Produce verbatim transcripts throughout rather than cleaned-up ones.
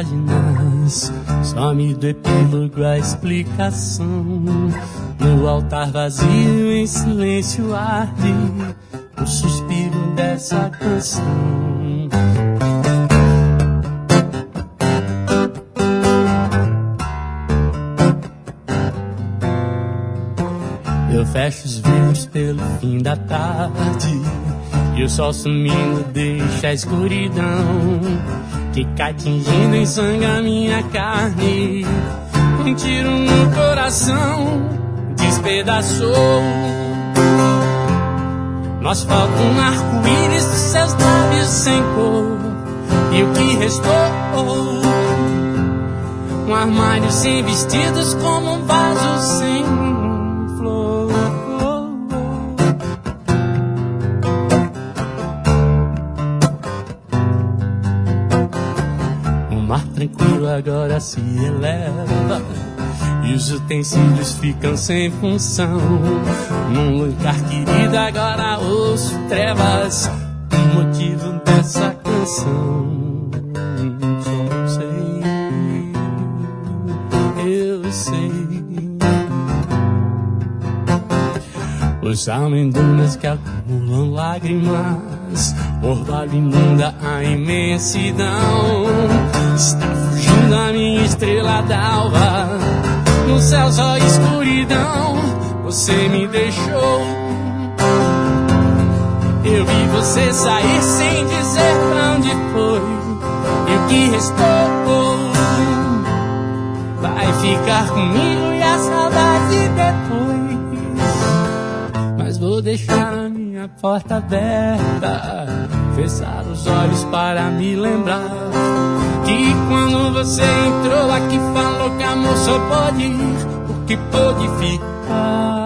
páginas, some do epílogo a explicação. No altar vazio, em silêncio arde o suspiro dessa canção. Eu fecho os vidros pelo fim da tarde, e o sol sumindo deixa a escuridão que cai tingindo em sangue a minha carne. Um tiro no coração despedaçou. Nós falta um arco-íris dos seus lábios sem cor, e o que restou? Um armário sem vestidos, como um vaso sem flor. O mar tranquilo agora se eleva, e os utensílios ficam sem função. Num lugar querido agora ouço trevas, o motivo dessa canção. Só sei, eu sei. Os amendonas que acumulam lágrimas, orvalho inunda a imensidão. Está fugindo a minha estrela d'alva, no céu só escuridão. Você me deixou, eu vi você sair sem dizer pra onde foi. E o que restou vai ficar comigo e a saudade depois. Mas vou deixar a minha porta aberta, fechar os olhos para me lembrar que quando você entrou aqui falou que amor só pode ir porque pode ficar.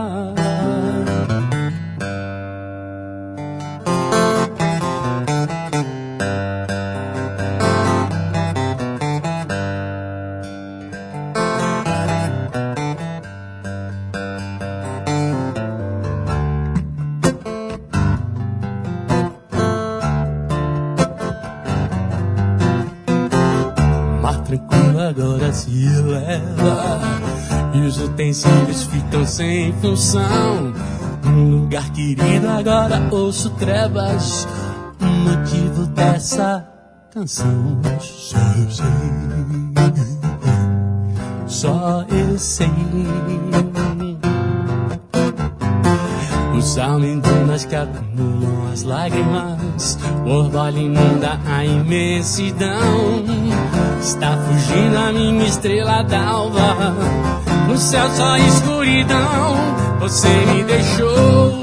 Tranquilo agora se eleva, e os utensílios ficam sem função. Num lugar querido agora ouço trevas, o motivo dessa canção. Só eu sei, só eu sei. Os amendonas que acumulam as lágrimas, o orvalho inunda a imensidão. Está fugindo a minha estrela d'alva, no céu só escuridão. Você me deixou,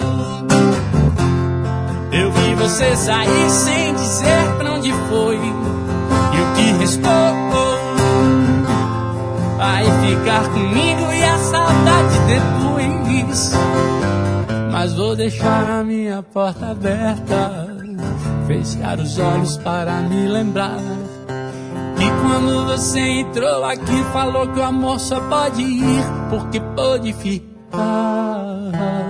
eu vi você sair sem dizer pra onde foi. E o que restou vai ficar comigo e a saudade depois. Mas vou deixar a minha porta aberta, fechar os olhos para me lembrar que quando você entrou aqui falou que o amor só pode ir porque pode ficar.